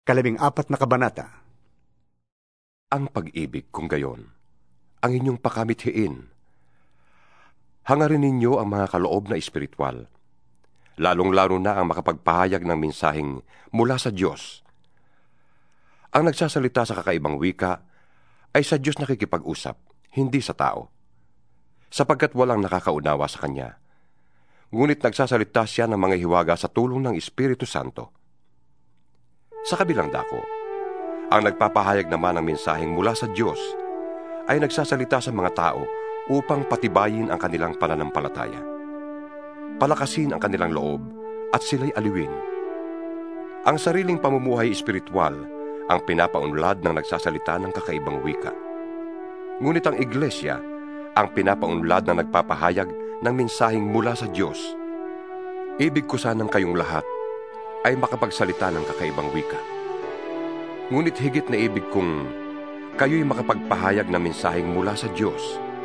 14 na kabanata. Ang pag-ibig kung gayon, ang inyong pakamithiin. Hangarin ninyo ang mga kaloob na espiritual, lalong-lalo na ang makapagpahayag ng mensaheng mula sa Diyos. Ang nagsasalita sa kakaibang wika ay sa Diyos nakikipag-usap, hindi sa tao, sapagkat walang nakakaunawa sa Kanya. Ngunit nagsasalita siya ng mga hiwaga sa tulong ng Espiritu Santo. Sa kabilang dako, ang nagpapahayag naman ng mensaheng mula sa Diyos ay nagsasalita sa mga tao upang patibayin ang kanilang pananampalataya, palakasin ang kanilang loob at sila'y aliwin. Ang sariling pamumuhay espiritual ang pinapaunlad ng nagsasalita ng kakaibang wika. Ngunit ang iglesia ang pinapaunlad na nagpapahayag ng mensaheng mula sa Diyos. Ibig ko sanang kayong lahat ay makapagsalita ng kakaibang wika. Ngunit higit na ibig kong kayo'y makapagpahayag ng mensaheng mula sa Diyos.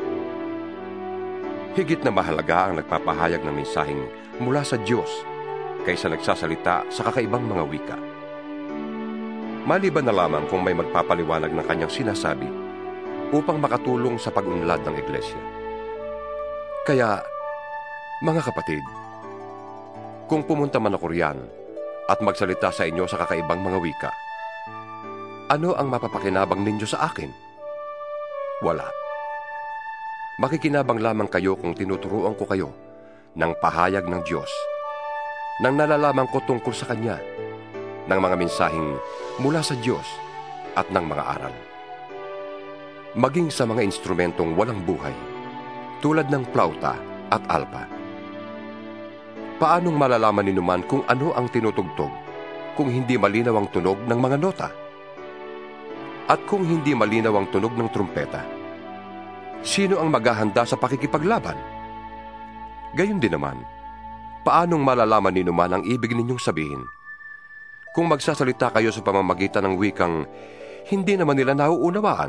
Higit na mahalaga ang nagpapahayag ng mensaheng mula sa Diyos kaysa nagsasalita sa kakaibang mga wika. Maliban na lamang kung may magpapaliwanag ng kanyang sinasabi upang makatulong sa pag-unlad ng iglesia. Kaya, mga kapatid, kung pumunta man ako riyan at magsalita sa inyo sa kakaibang mga wika, ano ang mapapakinabang ninyo sa akin? Wala. Makikinabang lamang kayo kung tinuturuan ko kayo ng pahayag ng Diyos, nang nalalaman ko tungkol sa Kanya, ng mga mensaheng mula sa Diyos at ng mga aral. Maging sa mga instrumentong walang buhay, tulad ng plauta at alpa. Paanong malalaman ninuman kung ano ang tinutugtog kung hindi malinaw ang tunog ng mga nota? At kung hindi malinaw ang tunog ng trumpeta, sino ang maghahanda sa pakikipaglaban? Gayon din naman, paanong malalaman ninuman ang ibig ninyong sabihin kung magsasalita kayo sa pamamagitan ng wikang hindi naman nila nauunawaan?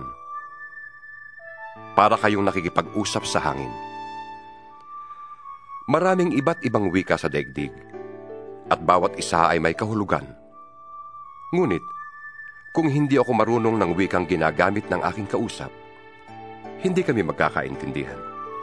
Para kayong nakikipag-usap sa hangin. Maraming iba't ibang wika sa daigdig, at bawat isa ay may kahulugan. Ngunit, kung hindi ako marunong ng wikang ginagamit ng aking kausap, hindi kami magkakaintindihan.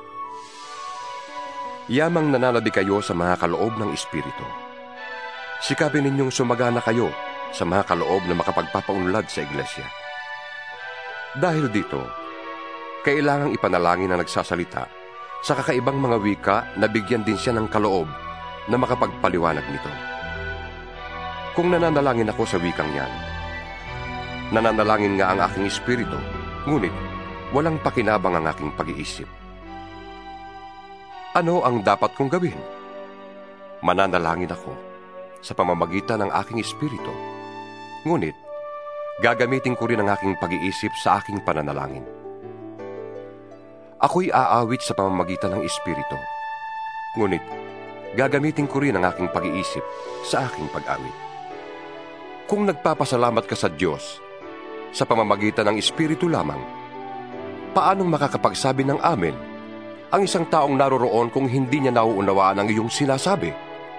Yamang nananabi kayo sa mga kaloob ng Espiritu. Sikapin ninyong sumagana kayo sa mga kaloob na makapagpapaunlad sa iglesia. Dahil dito, kailangang ipanalangin na nagsasalita sa kakaibang mga wika na bigyan din siya ng kaloob na makapagpaliwanag nito. Kung nananalangin ako sa wikang yan, nananalangin nga ang aking espiritu, ngunit walang pakinabang ang aking pag-iisip. Ano ang dapat kong gawin? Mananalangin ako sa pamamagitan ng aking espiritu, ngunit gagamitin ko rin ang aking pag-iisip sa aking pananalangin. Ako'y aawit sa pamamagitan ng Espiritu, ngunit gagamitin ko rin ang aking pag-iisip sa aking pag-awit. Kung nagpapasalamat ka sa Diyos sa pamamagitan ng Espiritu lamang, paanong makakapagsabi ng amen ang isang taong naroroon kung hindi niya nauunawaan ang iyong sinasabi?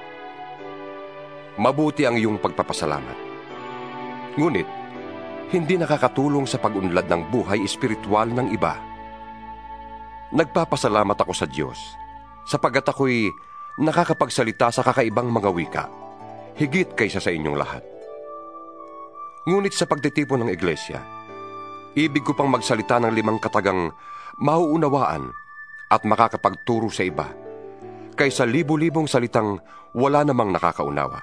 Mabuti ang iyong pagpapasalamat, ngunit hindi nakakatulong sa pag-unlad ng buhay espiritual ng iba. Nagpapasalamat ako sa Diyos sapagkat ako'y nakakapagsalita sa kakaibang mga wika, higit kaysa sa inyong lahat. Ngunit sa pagtitipon ng iglesia, ibig ko pang magsalita ng 5 katagang mauunawaan at makakapagturo sa iba, kaysa libu-libong salitang wala namang nakakaunawa.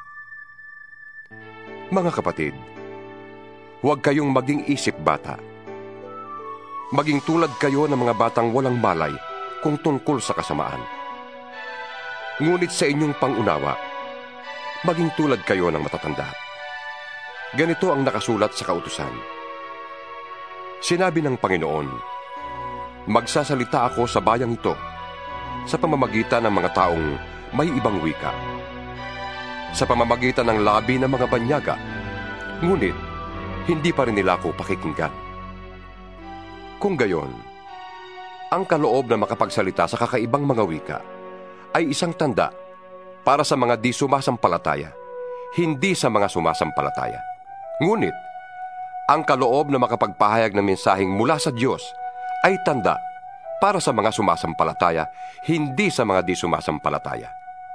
Mga kapatid, huwag kayong maging isip bata. Maging tulad kayo ng mga batang walang malay kung tungkol sa kasamaan. Ngunit sa inyong pangunawa, maging tulad kayo ng matatanda. Ganito ang nakasulat sa kautusan. Sinabi ng Panginoon, magsasalita ako sa bayang ito sa pamamagitan ng mga taong may ibang wika, sa pamamagitan ng labi ng mga banyaga, ngunit hindi pa rin nila ako pakikinggan. Kung gayon, ang kaloob na makapagsalita sa kakaibang mga wika ay isang tanda para sa mga di sumasampalataya, hindi sa mga sumasampalataya. Ngunit, ang kaloob na makapagpahayag ng mensaheng mula sa Diyos ay tanda para sa mga sumasampalataya, hindi sa mga di sumasampalataya.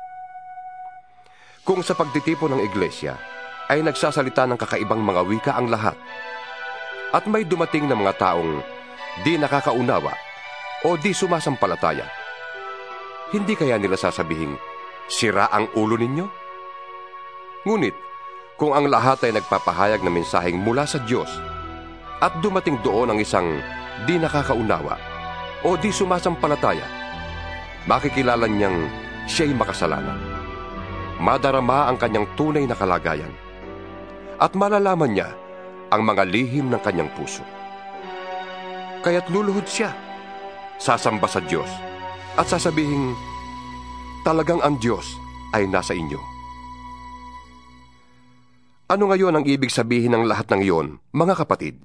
Kung sa pagtitipon ng iglesia ay nagsasalita ng kakaibang mga wika ang lahat, at may dumating na mga taong di nakakaunawa o di sumasampalataya, hindi kaya nila sasabihing, sira ang ulo ninyo? Ngunit, kung ang lahat ay nagpapahayag ng mensaheng mula sa Diyos, at dumating doon ang isang di nakakaunawa o di sumasampalataya, makikilala niyang siya'y makasalanan. Madarama ang kanyang tunay na kalagayan, at malalaman niya ang mga lihim ng kanyang puso. Kaya't luluhod siya, sasamba sa Diyos, at sasabihing, talagang ang Diyos ay nasa inyo. Ano ngayon ang ibig sabihin ng lahat ng iyon, mga kapatid?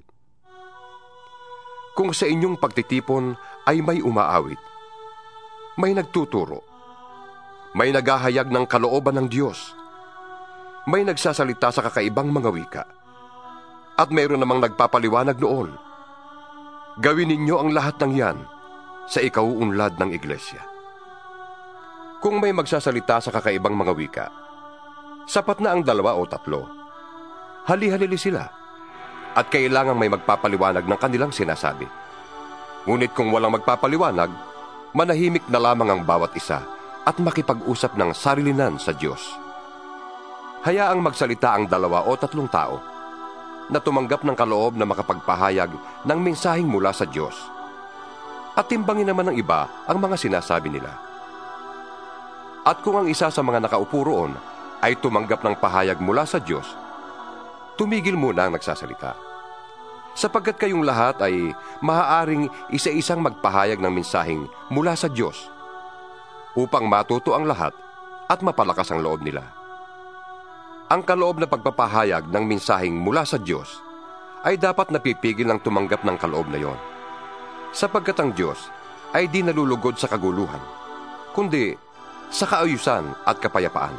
Kung sa inyong pagtitipon ay may umaawit, may nagtuturo, may naghahayag ng kalooban ng Diyos, may nagsasalita sa kakaibang mga wika, at mayroon namang nagpapaliwanag noon, gawin ninyo ang lahat ng yan sa ikauunlad ng iglesia. Kung may magsasalita sa kakaibang mga wika, sapat na ang 2 o 3. Hali-halili sila, at kailangang may magpapaliwanag ng kanilang sinasabi. Ngunit kung walang magpapaliwanag, manahimik na lamang ang bawat isa at makipag-usap ng sarilinan sa Diyos. Hayaang magsalita ang 2 o 3 tao na tumanggap ng kaloob na makapagpahayag ng mensaheng mula sa Diyos, at timbangin naman ng iba ang mga sinasabi nila. At kung ang isa sa mga nakaupo roon ay tumanggap ng pahayag mula sa Diyos, tumigil muna ang nagsasalita, sapagkat kayong lahat ay maaaring isa-isang magpahayag ng mensaheng mula sa Diyos, upang matuto ang lahat at mapalakas ang loob nila. Ang kaloob na pagpapahayag ng mensaheng mula sa Diyos ay dapat napipigil ng tumanggap ng kaloob na yon, sapagkat ang Diyos ay di nalulugod sa kaguluhan, kundi sa kaayusan at kapayapaan.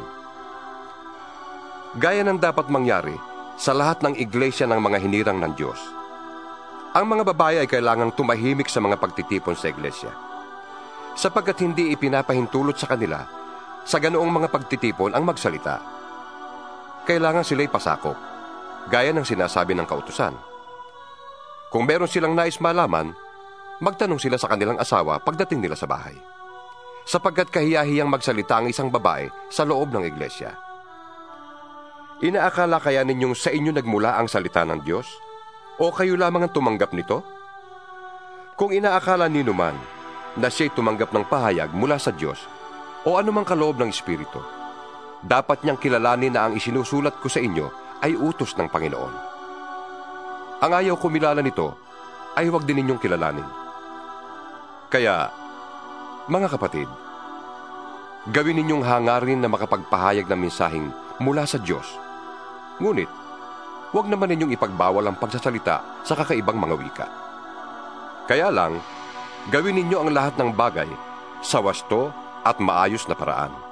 Gaya ng dapat mangyari sa lahat ng iglesia ng mga hinirang ng Diyos, ang mga babae ay kailangang tumahimik sa mga pagtitipon sa iglesia, sapagkat hindi ipinapahintulot sa kanila sa ganoong mga pagtitipon ang magsalita. Kailangan sila'y pasakop, gaya ng sinasabi ng kautusan. Kung meron silang nais malaman, magtanong sila sa kanilang asawa pagdating nila sa bahay, sapagkat kahiya-hiyang magsalita ang isang babae sa loob ng iglesia. Inaakala kaya ninyong sa inyo nagmula ang salita ng Diyos, o kayo lamang ang tumanggap nito? Kung inaakala niyo man na siya'y tumanggap ng pahayag mula sa Diyos o anumang kaloob ng Espiritu, dapat niyang kilalanin na ang isinusulat ko sa inyo ay utos ng Panginoon. Ang ayaw kumilala nito ay huwag din ninyong kilalanin. Kaya, mga kapatid, gawin ninyong hangarin na makapagpahayag ng mensaheng mula sa Diyos. Ngunit, huwag naman ninyong ipagbawal ang pagsasalita sa kakaibang mga wika. Kaya lang, gawin ninyo ang lahat ng bagay sa wasto at maayos na paraan.